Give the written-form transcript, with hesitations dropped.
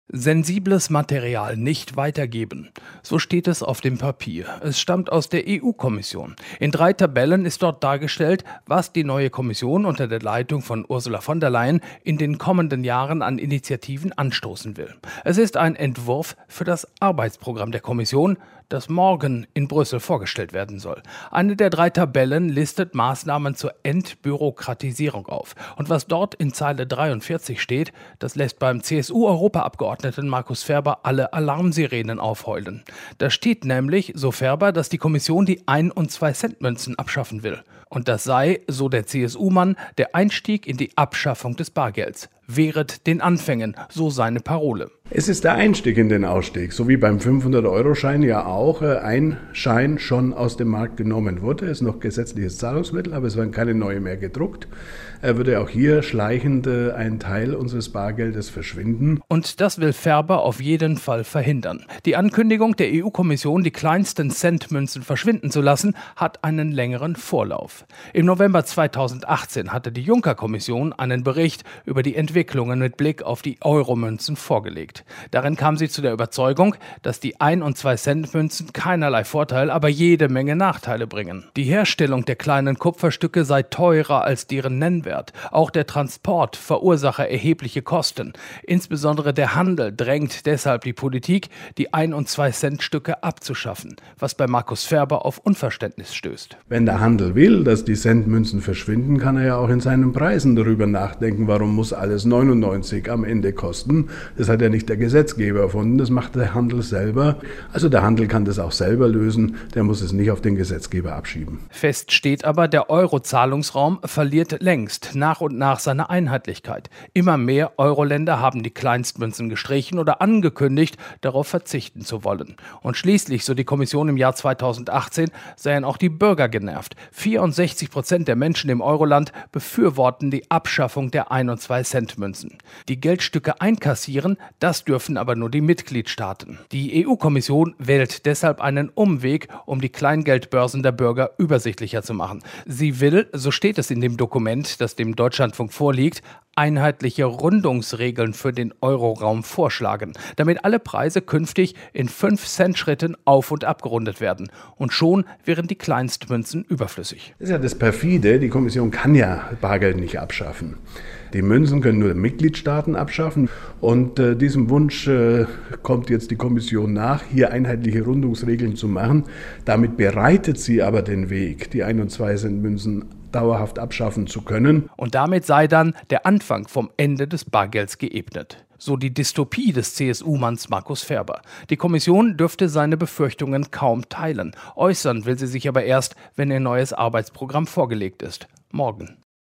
Sensibles Material nicht weitergeben. So steht es auf dem Papier. Es stammt aus der EU-Kommission. In 3 Tabellen ist dort dargestellt, was die neue Kommission unter der Leitung von Ursula von der Leyen in den kommenden Jahren an Initiativen anstoßen will. Es ist ein Entwurf für das Arbeitsprogramm der Kommission, das morgen in Brüssel vorgestellt werden soll. Eine der 3 Tabellen listet Maßnahmen zur Entbürokratisierung auf. Und was dort in Zeile 43 steht, das lässt beim CSU-Europaabgeordneten Markus Ferber alle Alarmsirenen aufheulen. Da steht nämlich, so Ferber, dass die Kommission die 1- und 2-Cent-Münzen abschaffen will. Und das sei, so der CSU-Mann, der Einstieg in die Abschaffung des Bargelds. Wehret den Anfängen, so seine Parole. Es ist der Einstieg in den Ausstieg, so wie beim 500-Euro-Schein ja auch ein Schein schon aus dem Markt genommen wurde. Es ist noch gesetzliches Zahlungsmittel, aber es werden keine neue mehr gedruckt. Würde auch hier schleichend ein Teil unseres Bargeldes verschwinden. Und das will Ferber auf jeden Fall verhindern. Die Ankündigung der EU-Kommission, die kleinsten Centmünzen verschwinden zu lassen, hat einen längeren Vorlauf. Im November 2018 hatte die Juncker-Kommission einen Bericht über die Entwicklungen mit Blick auf die Euromünzen vorgelegt. Darin kam sie zu der Überzeugung, dass die 1- und 2-Cent-Münzen keinerlei Vorteil, aber jede Menge Nachteile bringen. Die Herstellung der kleinen Kupferstücke sei teurer als deren Nennwert. Auch der Transport verursache erhebliche Kosten. Insbesondere der Handel drängt deshalb die Politik, die 1- und 2-Cent-Stücke abzuschaffen, was bei Markus Ferber auf Unverständnis stößt. Wenn der Handel will, dass die Centmünzen verschwinden, kann er ja auch in seinen Preisen darüber nachdenken, warum muss alles 99 am Ende kosten. Das hat ja nicht der Gesetzgeber erfunden, das macht der Handel selber. Also der Handel kann das auch selber lösen, der muss es nicht auf den Gesetzgeber abschieben. Fest steht aber, der Euro-Zahlungsraum verliert längst nach und nach seine Einheitlichkeit. Immer mehr Euro-Länder haben die Kleinstmünzen gestrichen oder angekündigt, darauf verzichten zu wollen. Und schließlich, so die Kommission im Jahr 2018, seien auch die Bürger genervt. 64% der Menschen im Euroland befürworten die Abschaffung der 1- und 2-Cent-Münzen. Die Geldstücke einkassieren, das dürfen aber nur die Mitgliedstaaten. Die EU-Kommission wählt deshalb einen Umweg, um die Kleingeldbörsen der Bürger übersichtlicher zu machen. Sie will, so steht es in dem Dokument, das dem Deutschlandfunk vorliegt, einheitliche Rundungsregeln für den Euroraum vorschlagen, damit alle Preise künftig in 5-Cent-Schritten auf- und abgerundet werden. Und schon wären die Kleinstmünzen überflüssig. Das ist ja das Perfide, die Kommission kann ja Bargeld nicht abschaffen. Die Münzen können nur Mitgliedstaaten abschaffen und diesem Wunsch kommt jetzt die Kommission nach, hier einheitliche Rundungsregeln zu machen. Damit bereitet sie aber den Weg, die 1- und 2-Cent-Münzen dauerhaft abschaffen zu können. Und damit sei dann der Anfang vom Ende des Bargelds geebnet. So die Dystopie des CSU-Manns Markus Ferber. Die Kommission dürfte seine Befürchtungen kaum teilen. Äußern will sie sich aber erst, wenn ihr neues Arbeitsprogramm vorgelegt ist. Morgen.